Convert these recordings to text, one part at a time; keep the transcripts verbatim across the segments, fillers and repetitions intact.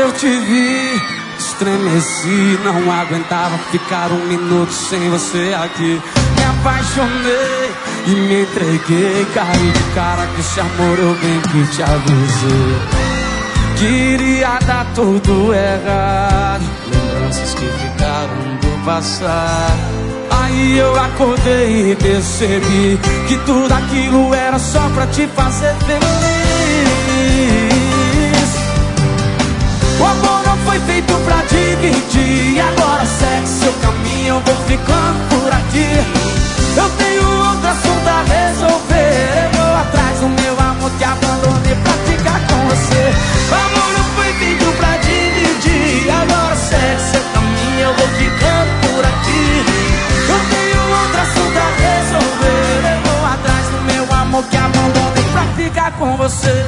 eu te vi, estremeci, não aguentava ficar um minuto sem você aqui. Me apaixonei e me entreguei, caí de cara que esse amor eu bem que te avisei. Queria dar tudo errado, lembranças que ficaram do passado. Aí eu acordei e percebi que tudo aquilo era só pra te fazer feliz. O amor não foi feito pra dividir, agora segue seu caminho, eu vou ficando por aqui. Eu tenho outro assunto a resolver, eu vou atrás do meu amor que abandonei pra ficar com você. O amor não foi feito pra dividir, agora segue seu caminho, eu vou ficando por aqui. Eu tenho outro assunto a resolver, eu vou atrás do meu amor que abandonei pra ficar com você.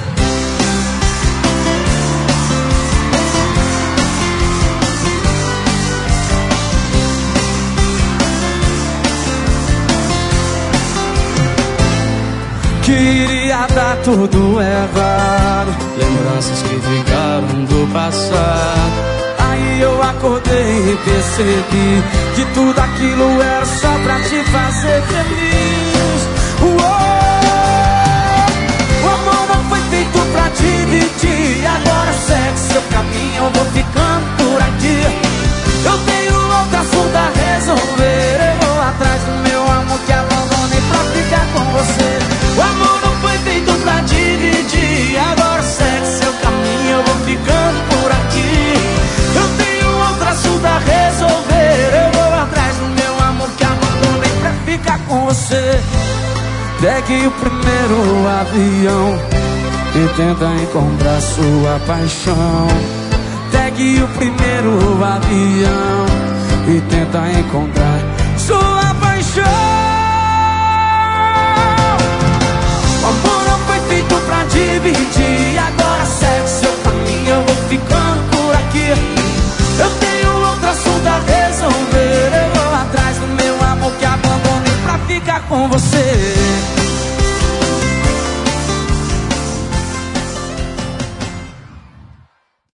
Queria dar tudo errado, lembranças que ficaram do passado. Aí eu acordei e percebi que tudo aquilo era só pra te fazer feliz. Uou! O amor não foi feito pra dividir, agora segue seu caminho, eu vou ficando por aqui. Eu tenho outro assunto a resolver, eu vou atrás do meu amor que abandonei pra ficar com você. O amor não foi feito pra dividir, agora segue seu caminho, eu vou ficando por aqui. Eu tenho outro assunto a resolver, eu vou atrás do meu amor que abandonei pra ficar com você. Pegue o primeiro avião e tenta encontrar sua paixão. Pegue o primeiro avião e tenta encontrar sua paixão. O amor não foi feito pra dividir, agora segue seu caminho, eu vou ficando por aqui. Eu tenho outro assunto a resolver, eu vou atrás do meu amor que abandonei pra ficar com você.